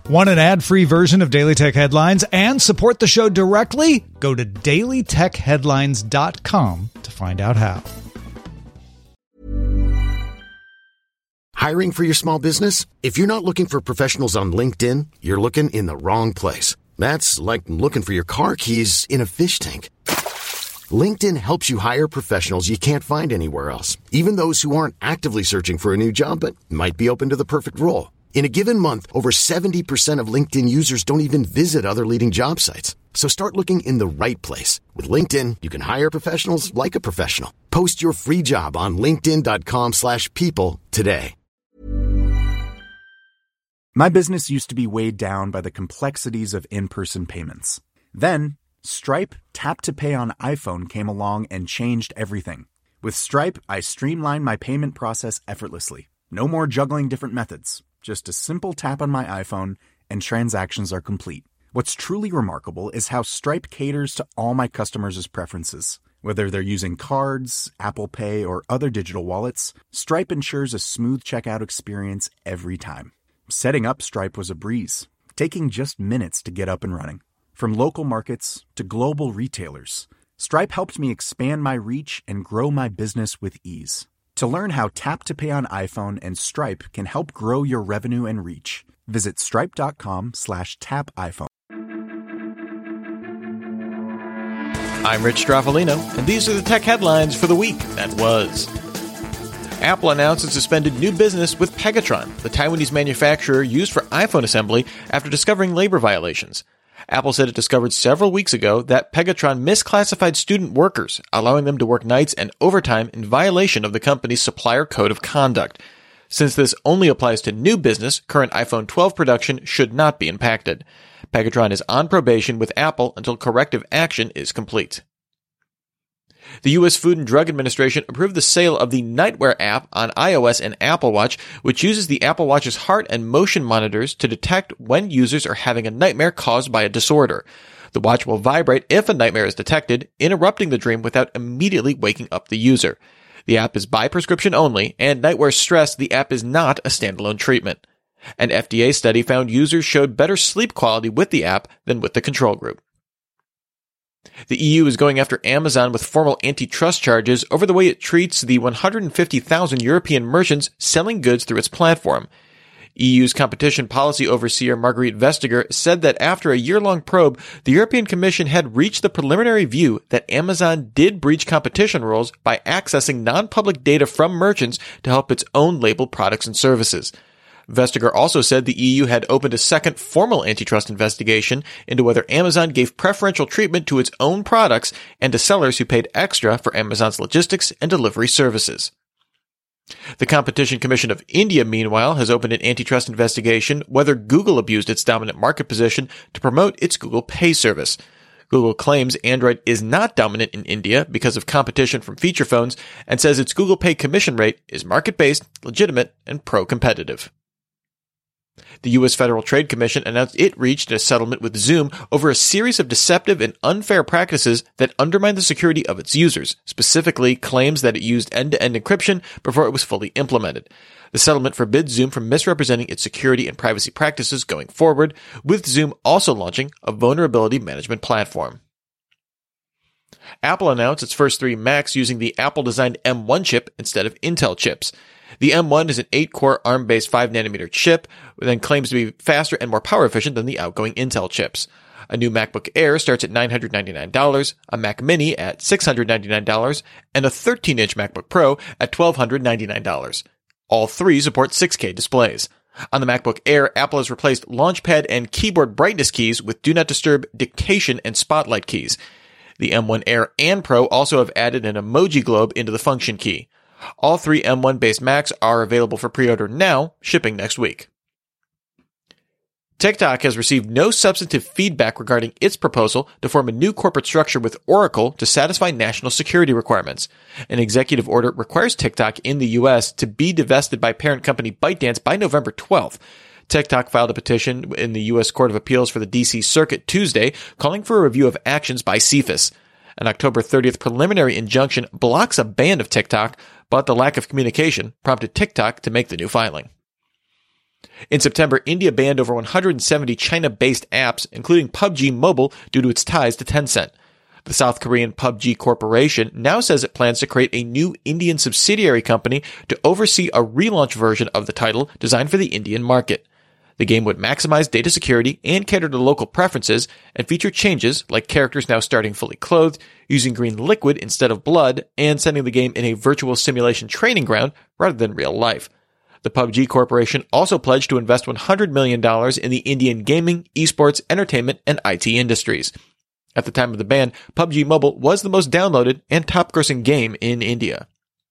Want an ad-free version of Daily Tech Headlines and support the show directly? Go to dailytechheadlines.com to find out how. Hiring for your small business? If you're not looking for professionals on LinkedIn, you're looking in the wrong place. That's like looking for your car keys in a fish tank. LinkedIn helps you hire professionals you can't find anywhere else, even those who aren't actively searching for a new job but might be open to the perfect role. In a given month, over 70% of LinkedIn users don't even visit other leading job sites. So start looking in the right place. With LinkedIn, you can hire professionals like a professional. Post your free job on linkedin.com/people today. My business used to be weighed down by the complexities of in-person payments. Then, Stripe Tap to Pay on iPhone came along and changed everything. With Stripe, I streamlined my payment process effortlessly. No more juggling different methods. Just a simple tap on my iPhone and transactions are complete. What's truly remarkable is how Stripe caters to all my customers' preferences. Whether they're using cards, Apple Pay, or other digital wallets, Stripe ensures a smooth checkout experience every time. Setting up Stripe was a breeze, taking just minutes to get up and running. From local markets to global retailers, Stripe helped me expand my reach and grow my business with ease. To learn how Tap to Pay on iPhone and Stripe can help grow your revenue and reach, visit stripe.com/tapiphone. I'm Rich Straffolino, and these are the tech headlines for the week that was. Apple announced it suspended new business with Pegatron, the Taiwanese manufacturer used for iPhone assembly, after discovering labor violations. Apple said it discovered several weeks ago that Pegatron misclassified student workers, allowing them to work nights and overtime in violation of the company's supplier code of conduct. Since this only applies to new business, current iPhone 12 production should not be impacted. Pegatron is on probation with Apple until corrective action is complete. The U.S. Food and Drug Administration approved the sale of the Nightwear app on iOS and Apple Watch, which uses the Apple Watch's heart and motion monitors to detect when users are having a nightmare caused by a disorder. The watch will vibrate if a nightmare is detected, interrupting the dream without immediately waking up the user. The app is by prescription only, and Nightwear stressed the app is not a standalone treatment. An FDA study found users showed better sleep quality with the app than with the control group. The EU is going after Amazon with formal antitrust charges over the way it treats the 150,000 European merchants selling goods through its platform. EU's competition policy overseer Margrethe Vestager said that after a year-long probe, the European Commission had reached the preliminary view that Amazon did breach competition rules by accessing non-public data from merchants to help its own labeled products and services. Vestager also said the EU had opened a second formal antitrust investigation into whether Amazon gave preferential treatment to its own products and to sellers who paid extra for Amazon's logistics and delivery services. The Competition Commission of India, meanwhile, has opened an antitrust investigation whether Google abused its dominant market position to promote its Google Pay service. Google claims Android is not dominant in India because of competition from feature phones and says its Google Pay commission rate is market-based, legitimate, and pro-competitive. The U.S. Federal Trade Commission announced it reached a settlement with Zoom over a series of deceptive and unfair practices that undermine the security of its users, specifically claims that it used end-to-end encryption before it was fully implemented. The settlement forbids Zoom from misrepresenting its security and privacy practices going forward, with Zoom also launching a vulnerability management platform. Apple announced its first 3 Macs using the Apple-designed M1 chip instead of Intel chips. The M1 is an 8-core ARM-based 5nm chip that claims to be faster and more power efficient than the outgoing Intel chips. A new MacBook Air starts at $999, a Mac Mini at $699, and a 13-inch MacBook Pro at $1,299. All 3 support 6K displays. On the MacBook Air, Apple has replaced Launchpad and keyboard brightness keys with Do Not Disturb, Dictation, and Spotlight keys. The M1 Air and Pro also have added an emoji globe into the function key. All 3 M1-based Macs are available for pre-order now, shipping next week. TikTok has received no substantive feedback regarding its proposal to form a new corporate structure with Oracle to satisfy national security requirements. An executive order requires TikTok in the U.S. to be divested by parent company ByteDance by November 12th. TikTok filed a petition in the U.S. Court of Appeals for the D.C. Circuit Tuesday, calling for a review of actions by CFIUS. An October 30th preliminary injunction blocks a ban of TikTok, but the lack of communication prompted TikTok to make the new filing. In September, India banned over 170 China-based apps, including PUBG Mobile, due to its ties to Tencent. The South Korean PUBG Corporation now says it plans to create a new Indian subsidiary company to oversee a relaunch version of the title designed for the Indian market. The game would maximize data security and cater to local preferences and feature changes like characters now starting fully clothed, using green liquid instead of blood, and setting the game in a virtual simulation training ground rather than real life. The PUBG Corporation also pledged to invest $100 million in the Indian gaming, esports, entertainment, and IT industries. At the time of the ban, PUBG Mobile was the most downloaded and top-grossing game in India.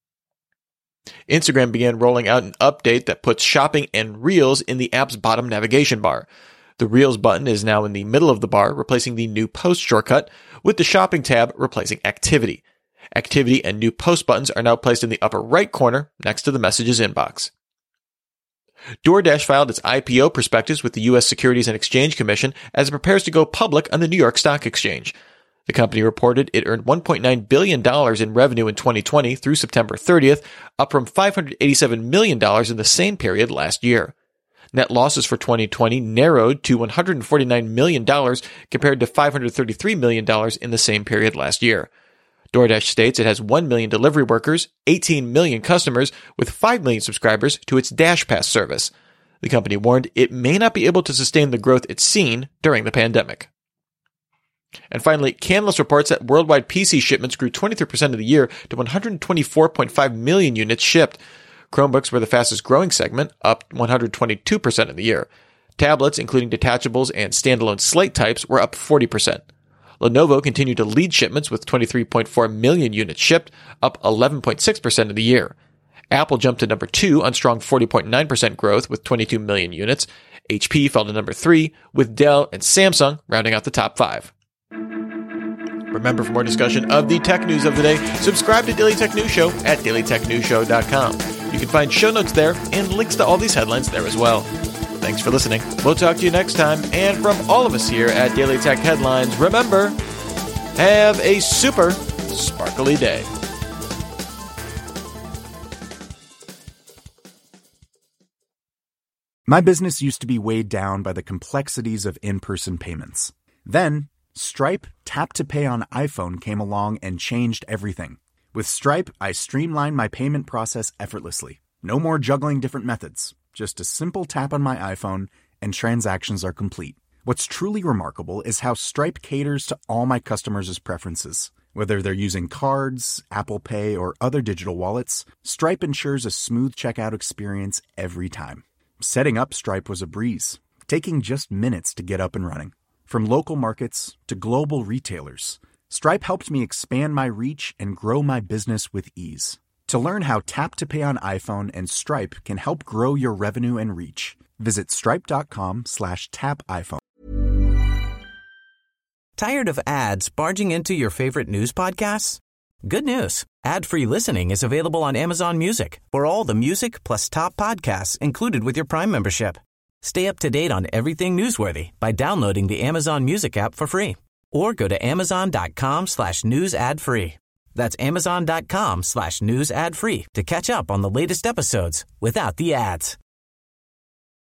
Instagram began rolling out an update that puts shopping and Reels in the app's bottom navigation bar. The Reels button is now in the middle of the bar, replacing the new Post shortcut, with the shopping tab replacing Activity. Activity and new Post buttons are now placed in the upper right corner next to the Messages inbox. DoorDash filed its IPO prospectus with the U.S. Securities and Exchange Commission as it prepares to go public on the New York Stock Exchange. The company reported it earned $1.9 billion in revenue in 2020 through September 30th, up from $587 million in the same period last year. Net losses for 2020 narrowed to $149 million compared to $533 million in the same period last year. DoorDash states it has 1 million delivery workers, 18 million customers, with 5 million subscribers to its DashPass service. The company warned it may not be able to sustain the growth it's seen during the pandemic. And finally, Canalys reports that worldwide PC shipments grew 23% of the year to 124.5 million units shipped. Chromebooks were the fastest growing segment, up 122% of the year. Tablets, including detachables and standalone slate types, were up 40%. Lenovo continued to lead shipments with 23.4 million units shipped, up 11.6% of the year. Apple jumped to number 2 on strong 40.9% growth with 22 million units. HP fell to number 3, with Dell and Samsung rounding out the top 5. Remember, for more discussion of the tech news of the day, subscribe to Daily Tech News Show at dailytechnewsshow.com. You can find show notes there and links to all these headlines there as well. Thanks for listening. We'll talk to you next time. And from all of us here at Daily Tech Headlines, remember, have a super sparkly day. My business used to be weighed down by the complexities of in-person payments. Then, Stripe Tap to Pay on iPhone came along and changed everything. With Stripe, I streamlined my payment process effortlessly. No more juggling different methods. Just a simple tap on my iPhone, and transactions are complete. What's truly remarkable is how Stripe caters to all my customers' preferences. Whether they're using cards, Apple Pay, or other digital wallets, Stripe ensures a smooth checkout experience every time. Setting up Stripe was a breeze, taking just minutes to get up and running. From local markets to global retailers, Stripe helped me expand my reach and grow my business with ease. To learn how Tap to Pay on iPhone and Stripe can help grow your revenue and reach, visit stripe.com/tapiphone. Tired of ads barging into your favorite news podcasts? Good news. Ad-free listening is available on Amazon Music for all the music plus top podcasts included with your Prime membership. Stay up to date on everything newsworthy by downloading the Amazon Music app for free or go to amazon.com/news ad free. That's amazon.com/news ad free to catch up on the latest episodes without the ads.